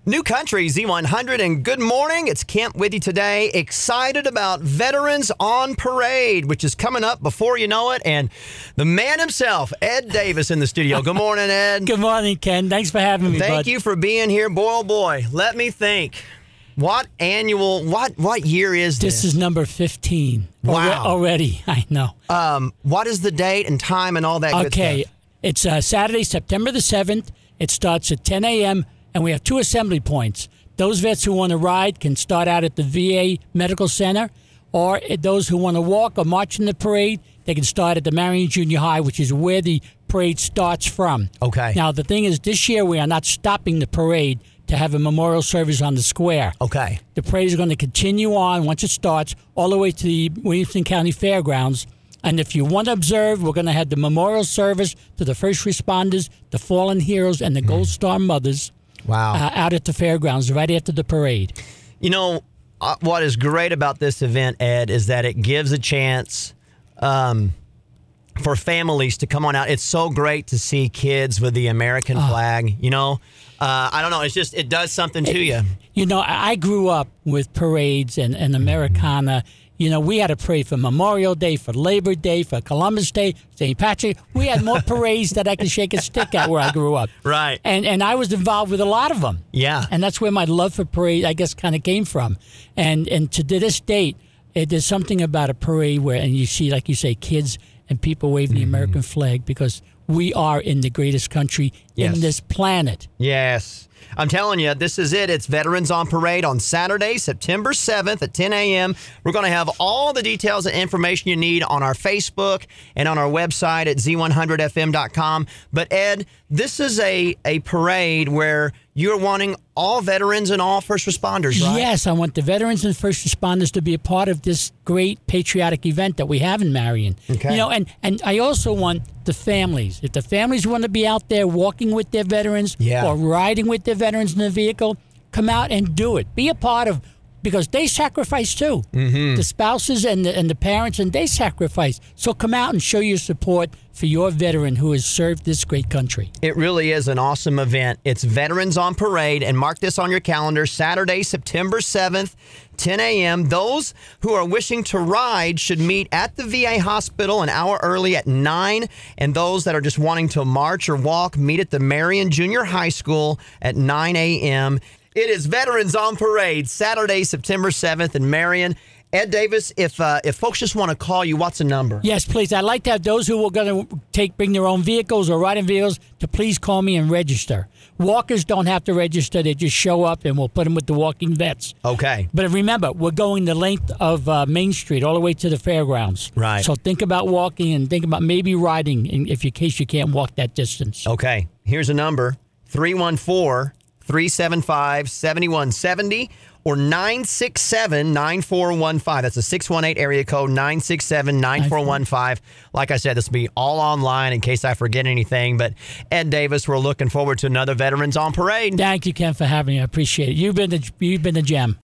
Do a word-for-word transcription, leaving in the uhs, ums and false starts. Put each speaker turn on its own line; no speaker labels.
New Country, Z one hundred, and good morning. It's Kent with you today. Excited about Veterans on Parade, which is coming up before you know it. And the man himself, Ed Davis, in the studio. Good morning, Ed.
Good morning, Ken. Thanks for having me,
Thank
bud.
you for being here. Boy, oh boy, let me think. What annual, what what year is this?
This is number fifteen.
Wow.
Already, I know.
Um, what is the date and time and all that good
Okay,
stuff?
it's uh, Saturday, September the seventh. It starts at ten a.m., and we have two assembly points. Those vets who want to ride can start out at the V A Medical Center, or those who want to walk or march in the parade, they can start at the Marion Junior High, which is where the parade starts from.
Okay.
Now, the thing is, this year we are not stopping the parade to have a memorial service on the square.
Okay.
The parade is going to continue on once it starts all the way to the Williamson County Fairgrounds. And if you want to observe, we're going to have the memorial service to the first responders, the fallen heroes, and the Gold Star mothers.
Wow.
Uh, out at the fairgrounds right after the parade.
You know, uh, what is great about this event, Ed, is that it gives a chance um, for families to come on out. It's so great to see kids with the American
Oh.
flag, you know. Uh, I don't know. It's just, it does something to you.
You know, I I grew up with parades and, and Americana. You know, we had a parade for Memorial Day, for Labor Day, for Columbus Day, Saint Patrick. We had more parades that I could shake a stick at where I grew up.
Right.
And and I was involved with a lot of them.
Yeah.
And that's where my love for parade, I guess, kind of came from. And and to this date, it, there's something about a parade where, and you see, like you say, kids and people waving the American flag because we are in the greatest country
Yes.
in this planet.
Yes. I'm telling you, this is it. It's Veterans on Parade on Saturday, September seventh at ten a.m. We're going to have all the details and information you need on our Facebook and on our website at z one hundred f m dot com. But, Ed, this is a, a parade where you're wanting all veterans and all first responders, right?
Yes, I want the veterans and first responders to be a part of this great patriotic event that we have in Marion.
Okay.
You know, and, and I also want the families. If the families want to be out there walking with their veterans
Yeah.
or riding with their veterans in the vehicle, come out and do it. Be a part of, because they sacrifice too. Mm-hmm. The spouses and the, and the parents, and they sacrifice. So come out and show your support for your veteran who has served this great country.
It really is an awesome event. It's Veterans on Parade, and mark this on your calendar, Saturday, September seventh, ten a.m. Those who are wishing to ride should meet at the V A hospital an hour early at nine, and those that are just wanting to march or walk, meet at the Marion Junior High School at nine a.m. It is Veterans on Parade, Saturday, September seventh in Marion. Ed Davis, if uh, if folks just want to call you, what's the number?
Yes, please. I'd like to have those who are going to take bring their own vehicles or riding vehicles to please call me and register. Walkers don't have to register. They just show up and we'll put them with the walking vets.
Okay.
But remember, we're going the length of uh, Main Street all the way to the fairgrounds.
Right.
So think about walking and think about maybe riding in, if in case you can't walk that distance.
Okay. Here's a number, three one four, three seven five, seven one seven zero or nine six seven, nine four one five. That's a six one eight area code, nine six seven, nine four one five. Like I said, this will be all online in case I forget anything. But Ed Davis, we're looking forward to another Veterans on Parade.
Thank you, Ken, for having me. I appreciate it. You've been the, you've been the gem.